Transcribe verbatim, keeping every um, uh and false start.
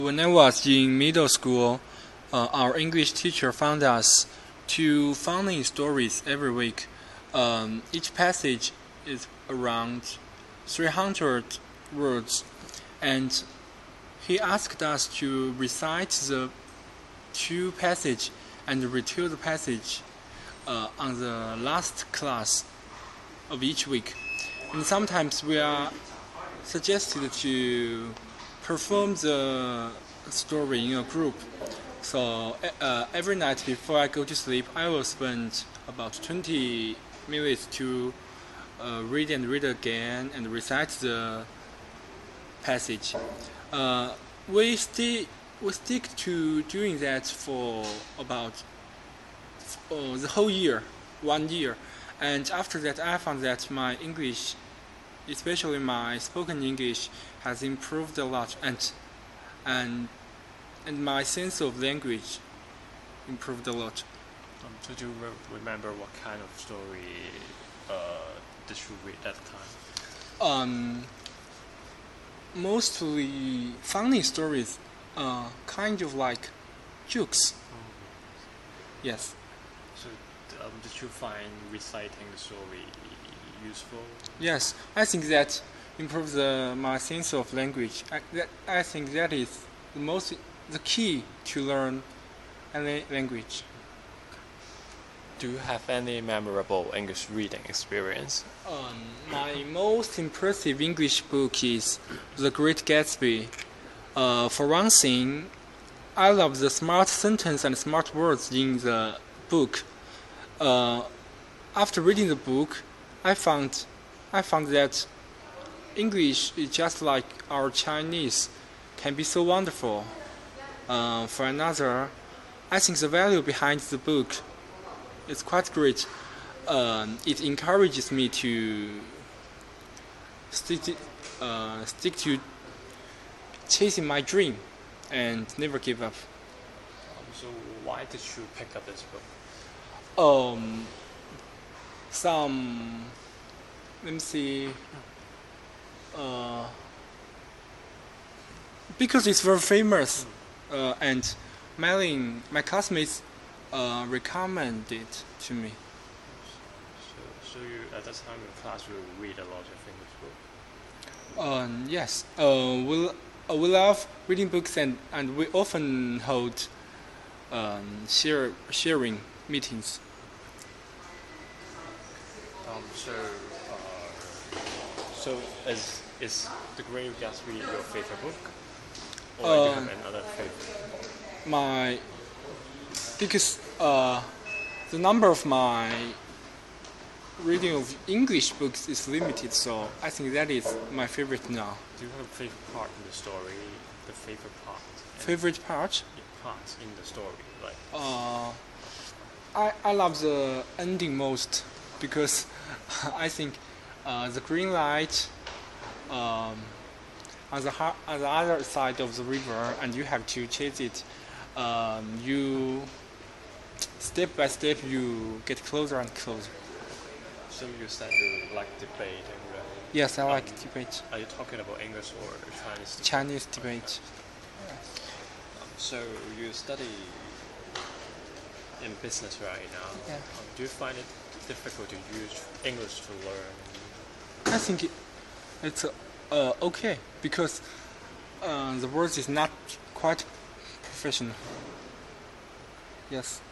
When I was in middle school, uh, our English teacher found us two funny stories every week. Um, each passage is around three hundred words, and he asked us to recite the two passage and retell the passage uh, on the last class of each week. And sometimes we are suggested to perform the story in a group. So uh, every night before I go to sleep, I will spend about twenty minutes to uh, read and read again and recite the passage. Uh, we still we stick to doing that for about uh, the whole year, one year, and after that I found that my English, especially my spoken English, has improved a lot, and and and my sense of language improved a lot. Um, so do you re remember what kind of story uh, did you read that time? Um, mostly funny stories, uh, kind of like jokes. Oh. Yes. So um, did you find reciting the story useful? Yes, I think that improves the, my sense of language. I, that, I think that is the most, the key to learn any language. Do you have any memorable English reading experience? Um, my most impressive English book is The Great Gatsby. Uh, for one thing, I love the smart sentence and smart words in the book. Uh, after reading the book, I found, I found that English is just like our Chinese, can be so wonderful. Uh, for another, I think the value behind the book is quite great. Um, it encourages me to stick to, uh, stick to chasing my dream and never give up. Um, so why did you pick up this book? Um, some, let me see, uh, because it's very famous, uh, and Malin, my classmates, uh, recommended it to me. So, so you at that time in class you read a lot of English books? Um, yes, uh, we, uh, we love reading books, and, and we often hold um, share, sharing meetings. Um, so, uh, so is is The Great Gatsby your favorite book, or do you Um, have another favorite? My because uh, the number of my reading of English books is limited, so I think that is my favorite now. Do you have a favorite part in the story? The favorite part? Favorite part? Yeah, parts in the story, like. Uh, I I love the ending most because I think uh, the green light um, on the ha on the other side of the river, and you have to chase it. Um, you step by step you get closer and closer. So you said you like debate and uh, Yes, I like Um, debate. are you talking about English or Chinese? debate? Chinese debate. Um, so you study in business right now. Yeah. Um, do you find it difficult to use English to learn? I think it, it's uh, okay because uh, the words is not quite professional. Yes.